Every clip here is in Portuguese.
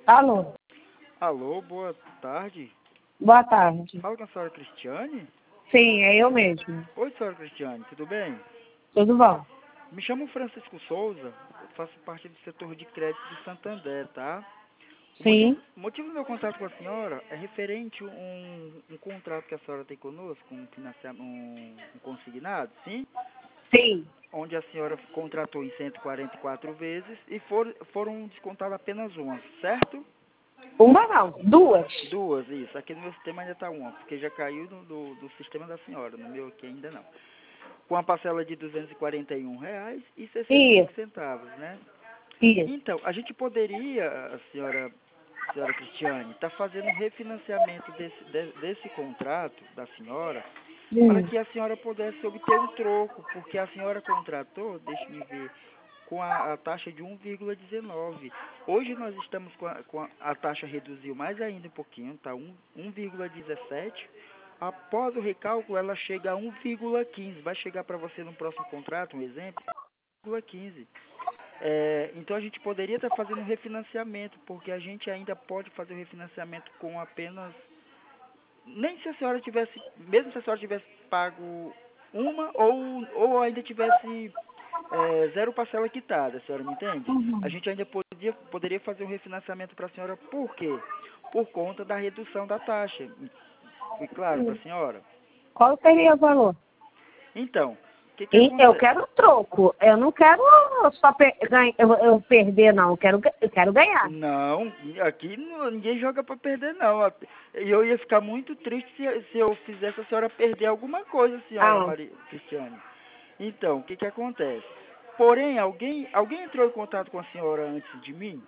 Alô? Alô, boa tarde. Boa tarde. Fala com a senhora Cristiane? Sim, é eu mesmo. Oi, senhora Cristiane, tudo bem? Tudo bom? Me chamo Francisco Souza, eu faço parte do setor de crédito do Santander, tá? O motivo, Sim. o motivo do meu contato com a senhora é referente a um contrato que a senhora tem conosco, um consignado, sim? Sim. Onde a senhora contratou em 144 vezes e foram descontadas apenas uma, certo? Uma não, duas. Duas, isso. Aqui no meu sistema ainda está uma, porque já caiu do sistema da senhora, no meu aqui ainda não. Com a parcela de Isso, R$ 241,65, né? isso. Então, a gente poderia, senhora Cristiane, estar fazendo um refinanciamento desse contrato da senhora para Hum. que a senhora pudesse obter um troco, porque a senhora contratou, deixe-me ver, com a taxa de 1,19. Hoje nós estamos a taxa reduziu mais ainda um pouquinho, tá? 1,17. Após o recálculo, ela chega a 1,15. Vai chegar para você no próximo contrato, um exemplo, 1,15. Então a gente poderia estar fazendo um refinanciamento, porque a gente ainda pode fazer o refinanciamento com apenas... Nem se a senhora tivesse, mesmo se a senhora tivesse pago uma ou ainda tivesse zero parcela quitada, a senhora me entende? A Uhum. gente ainda poderia fazer um refinanciamento para a senhora, por quê? Por conta da redução da taxa. Foi claro para a senhora? Qual seria o valor? Então, o que E eu acontece? quero troco. Eu não quero só eu perder, não. Eu quero ganhar. Não, aqui ninguém joga para perder, não. E eu ia ficar muito triste se eu fizesse a senhora perder alguma coisa, senhora Ah, Maria Cristiane. Então, o que acontece? Porém, alguém entrou em contato com a senhora antes de mim?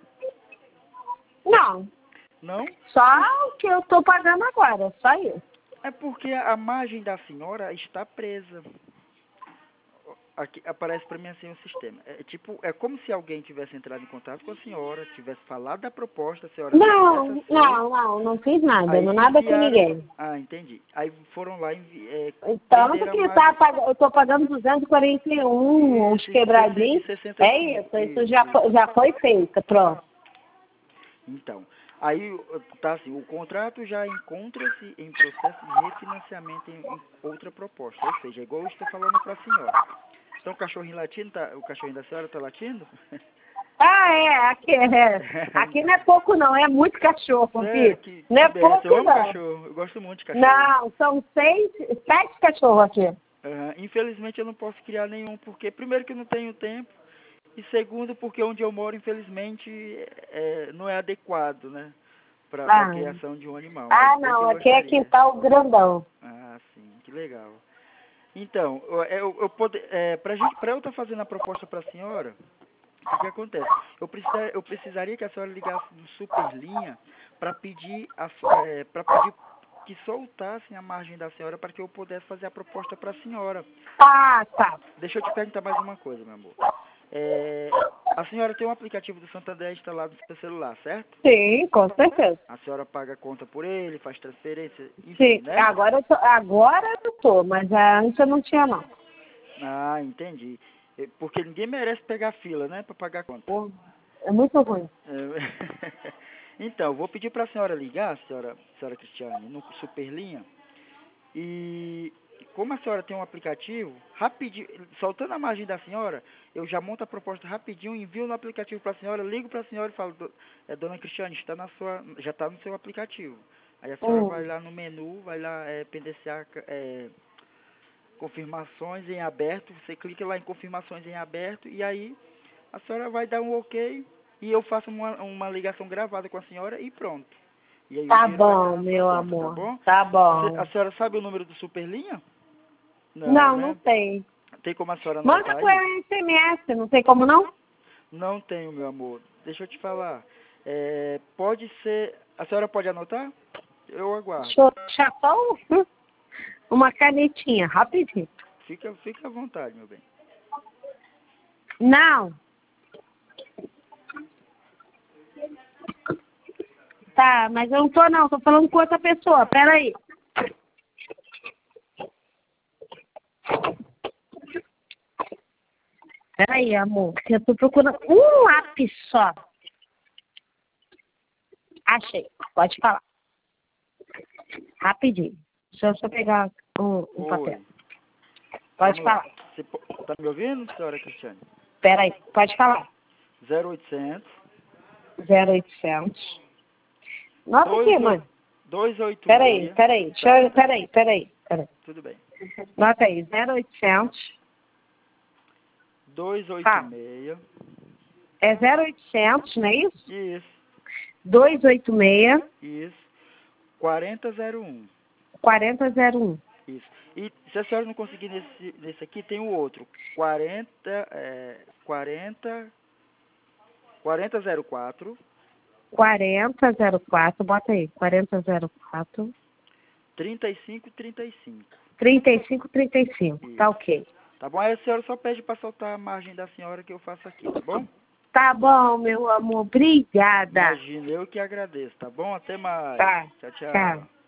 não. Não? Só o que eu tô pagando agora. Só isso. É porque a margem da senhora está presa. Aqui aparece para mim assim o sistema. É como se alguém tivesse entrado em contato com a senhora, tivesse falado da proposta, a senhora não tivesse Não, aceito. não fiz nada. Não Aí nada com enviaram. ninguém. Ah, entendi. Aí foram lá e Tanto perderam a que tá, margem. eu tô pagando 241, uns Isso, quebradinhos. e 65. É isso já foi feito, pronto. Então, aí tá assim, o contrato já encontra-se em processo de refinanciamento em outra proposta. Ou seja, é igual eu estou falando para a senhora. Então o cachorrinho latindo, o cachorrinho da senhora está latindo? Ah, aqui não é pouco não, é muito cachorro, Sério, filho. que Não é benção. Eu pouco amo não. cachorro. Eu gosto muito de cachorro. Não, são 7 cachorros aqui. Infelizmente eu não posso criar nenhum, porque primeiro que eu não tenho tempo, e segundo porque onde eu moro, infelizmente, não é adequado, né, para a Ah, criação de um animal, mas bem que não, eu aqui é gostaria. quintal grandão. Ah, sim, que legal. Então, para eu estar fazendo a proposta para a senhora, o que acontece? Eu precisaria que a senhora ligasse no Superlinha para pedir, para pedir que soltassem a margem da senhora para que eu pudesse fazer a proposta para a senhora. Ah, tá. Deixa eu te perguntar mais uma coisa, meu amor. A senhora tem um aplicativo do Santander instalado no seu celular, certo? Sim, com certeza. A senhora paga a conta por ele, faz transferência, enfim, Sim, né? agora eu tô, mas antes eu não tinha não. Ah, entendi. Porque ninguém merece pegar fila, né, para pagar a conta. Pô, é muito ruim. Então, vou pedir para a senhora ligar, senhora Cristiane, no Superlinha. E como a senhora tem um aplicativo, rapidinho, soltando a margem da senhora, eu já monto a proposta rapidinho, envio no aplicativo para a senhora, ligo para a senhora e falo, dona Cristiane, já está no seu aplicativo. Aí a senhora vai lá no menu, vai lá pendenciar confirmações em aberto, você clica lá em confirmações em aberto e aí a senhora vai dar um ok e eu faço uma ligação gravada com a senhora e pronto. E aí o Tá dinheiro vai estar bom, na sua meu conta, tá amor. bom? Tá A bom. senhora sabe o número do Superlinha? Não, Não, não né? tem. Tem como a senhora Manda anotar com aí? SMS, não tem como não? Não tenho, meu amor. Deixa eu te falar. Pode ser... A senhora pode anotar? Eu aguardo. Deixa eu achar só uma canetinha, rapidinho. Fica à vontade, meu bem. Não. Tá, mas eu não tô falando com outra pessoa, peraí. Peraí, amor, eu tô procurando um lápis só. Achei. Pode falar. Rapidinho. Deixa eu só pegar o papel. Pode Vamos lá. falar. Você tá me ouvindo, senhora Cristiane? Peraí, pode falar. 0800 0800. Nota aqui, mãe. 286. Peraí. Tudo bem. Nota aí, 0800. 286. É 0800, não é isso? Isso. 286. Isso. 4001. 4001. Isso. E se a senhora não conseguir nesse aqui, tem o outro. 4004. 4004, bota aí. 4004. 3535. 3535. Isso. Tá ok. Tá bom? Aí a senhora só pede para soltar a margem da senhora que eu faço aqui, tá bom? Tá bom, meu amor. Obrigada. Imagina, eu que agradeço, tá bom? Até mais. Tá. Tchau, tchau. Tchau.